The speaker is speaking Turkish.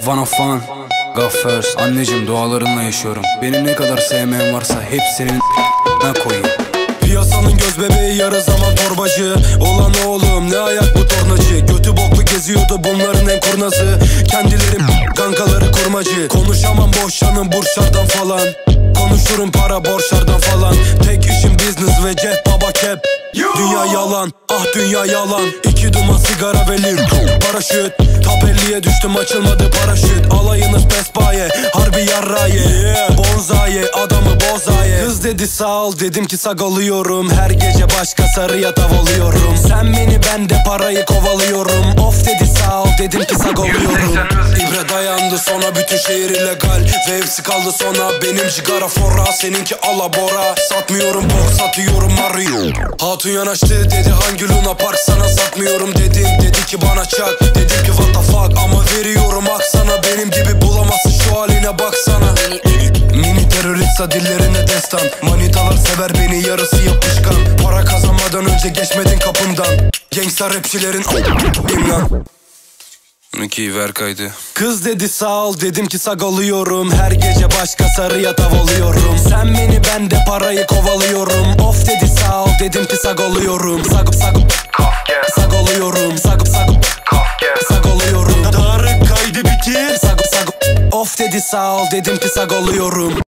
One of one, God first. Anneciğim dualarınla yaşıyorum. Benim ne kadar sevmeyen varsa hepsinin koyayım. Piyasanın göz bebeği yarı zaman torbacı. Olan oğlum ne ayak bu tornacı. Götü boklu geziyordu bunların en kurnazı. Kendileri kankaları kurmacı. Konuşamam boşanın burçlardan falan. Konuşurum para borçlardan falan. Tek işim business ve cep baba kep. Dünya yalan, ah dünya yalan. 2 duman sigara ve lim paraşüt. Top 50'ye düştüm açılmadı paraşüt. Alayınız pespaye, harbi yarraye. Bonzaye, adamı bozaye. Kız dedi sağ ol, dedim ki sagalıyorum. Her gece başka sarıya tavalıyorum. Sen beni, ben de parayı kovalıyorum. Of dedi sağ ol, dedim ki sagalıyorum. İbre dayandı sonra bütün şehir illegal. Ve hepsi kaldı sonra benim cigara forra. Seninki alabora. Satmıyorum bok, satıyorum Mario. Hatun yanaştı dedi hangi Luna Park, sana satmıyorum dedim. Dedi ki bana çak, dedim ki what the fuck. Ama veriyorum hak sana, benim gibi bulamazsın şu haline baksana. Mini teröristsa dillerine destan. Manitalar sever beni, yarısı yapışkan. Para kazanmadan önce geçmedin kapımdan. Gangsta rapçilerin lan. 12 ver kaydı. Kız dedi sağ ol, dedim ki sagalıyorum. Her gece başka sarıya tavalıyorum. Sen beni, ben de parayı kovalıyorum. Of dedi sağ ol, dedim ki sagalıyorum. Sagıp sagalıyorum. Sagıp sagalıyorum. Tarık kaydı bitir. Sagıp of dedi sağ ol, dedim ki sagalıyorum.